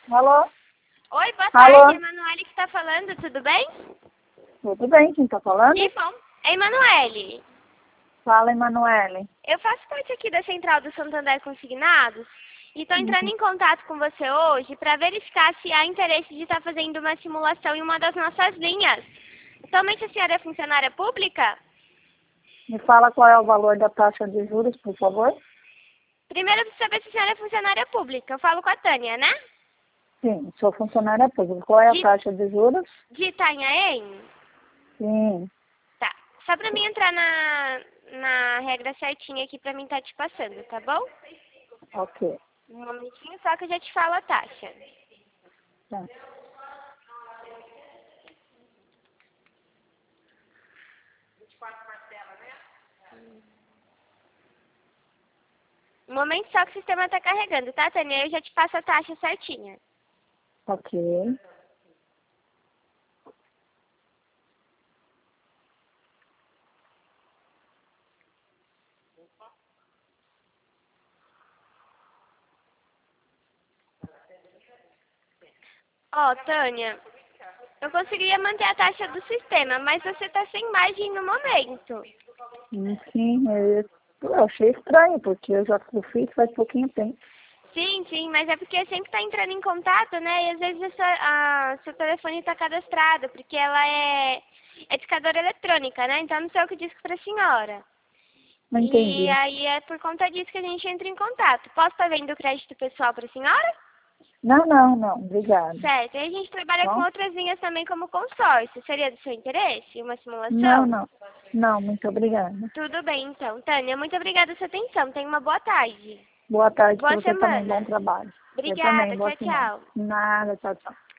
Alô? Oi, boa Alô? tarde, Emanuele que está falando, tudo bem? Tudo bem, quem tá falando? Que bom. É Emanuele. Fala, Emanuele. Eu faço parte aqui da Central do Santander Consignados e estou entrando Uhum. em contato com você hoje para verificar se há interesse de estar fazendo uma simulação em uma das nossas linhas. Somente a senhora é funcionária pública? Me fala qual é o valor da taxa de juros, por favor? Primeiro, eu preciso saber se a senhora é funcionária pública. Eu falo com a Tânia, né? Sim, sou funcionária pública. Qual é a De, taxa de juros? de Itanhaém? Sim, Tá. Só para mim entrar na regra certinha aqui para mim estar te passando, tá bom? ok. Um momentinho só que eu já te falo a taxa. Tá. Um momento só que o sistema tá carregando, tá, Tânia? Eu já te passo a taxa certinha. Ok. Ó, Tânia, eu conseguiria manter a taxa do sistema, mas você tá sem margem no momento. Sim, eu achei estranho, porque eu já fiz faz pouquinho tempo. Sim, mas é porque sempre tá entrando em contato, né? E às vezes seu telefone tá cadastrado, porque ela é discadora eletrônica, né? Então não sei o que disse pra senhora. Não E entendi. aí é por conta disso que a gente entra em contato. Posso estar vendo o crédito pessoal pra senhora? Não, obrigada. Certo. E a gente trabalha com Bom? outras linhas também como consórcio. Seria do seu interesse uma Não, simulação? não. Não, muito obrigada. Tudo bem, então. Tânia, muito obrigada pela sua atenção. Tenha uma boa tarde. Boa tarde para Boa você também, bom semana. trabalho. Eu também, Obrigada. boa Tchau, semana. tchau. Nada, tchau, tchau.